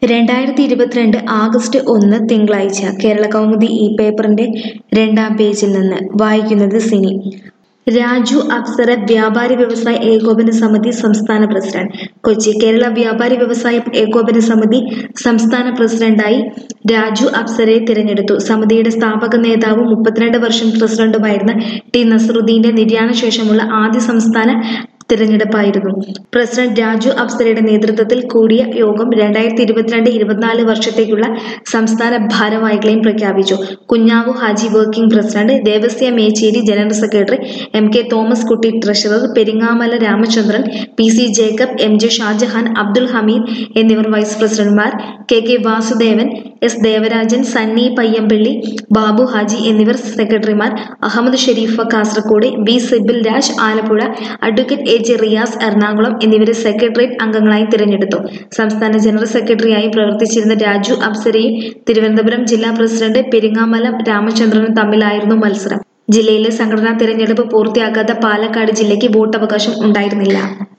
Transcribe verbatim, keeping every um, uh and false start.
രണ്ടായിരത്തി ഇരുപത്തിരണ്ട് ആഗസ്റ്റ് ഒന്ന് തിങ്കളാഴ്ച കേരളകൗമുദി ഈ പേപ്പറിന്റെ രണ്ടാം പേജിൽ നിന്ന് വായിക്കുന്നത് സിനി. രാജു അപ്സര വ്യാപാരി വ്യവസായ ഏകോപന സമിതി സംസ്ഥാന പ്രസിഡന്റ് കൊച്ചി. കേരള വ്യാപാരി വ്യവസായ ഏകോപന സമിതി സംസ്ഥാന പ്രസിഡന്റായി രാജു അപ്സരയെ തിരഞ്ഞെടുത്തു. സമിതിയുടെ സ്ഥാപക നേതാവും മുപ്പത്തിരണ്ട് വർഷം പ്രസിഡന്റുമായിരുന്ന ടി നസറുദ്ദീന്റെ നിര്യാണ ശേഷമുള്ള ആദ്യ സംസ്ഥാന തിരഞ്ഞെടുപ്പായിരുന്നു. പ്രസിഡന്റ് രാജു അപ്സരയുടെ നേതൃത്വത്തിൽ കൂടിയ യോഗം രണ്ടായിരത്തി ഇരുപത്തിരണ്ട് ഇരുപത്തിനാല് വർഷത്തേക്കുള്ള സംസ്ഥാന ഭാരവാഹികളെയും പ്രഖ്യാപിച്ചു. Kunjavu Haji working president, Devasya Mechery general secretary, M K Thomas Kutty treasurer, Peringamala Ramachandran, P C Jacob, M J Shajahan, Abdul Hameed എന്നിവർ വൈസ് പ്രസിഡന്റുമാർ, K K Vasudevan, S Devarajan, Sunny Payyampally, Babu Haji എന്നിവർ സെക്രട്ടറിമാർ, Ahammed Sherifa Kasaragod, B Sibil Raj Alappuzha, advocate A J Riyas Ernakulam എന്നിവരെ സെക്രട്ടേറിയറ്റ് അംഗങ്ങളായി തിരഞ്ഞെടുത്തു. സംസ്ഥാന ജനറൽ സെക്രട്ടറിയായി പ്രവർത്തിച്ചിരുന്ന രാജു അപ്സരയും തിരുവനന്തപുരം ജില്ലാ പ്രസിഡന്റ് പെരിങ്ങാമല രാമചന്ദ്രനും തമ്മിലായിരുന്നു മത്സരം. ജില്ലയിലെ സംഘടനാ തിരഞ്ഞെടുപ്പ് പൂർത്തിയാകാത്ത പാലക്കാട് ജില്ലയ്ക്ക് വോട്ടവകാശം ഉണ്ടായിരുന്നില്ല.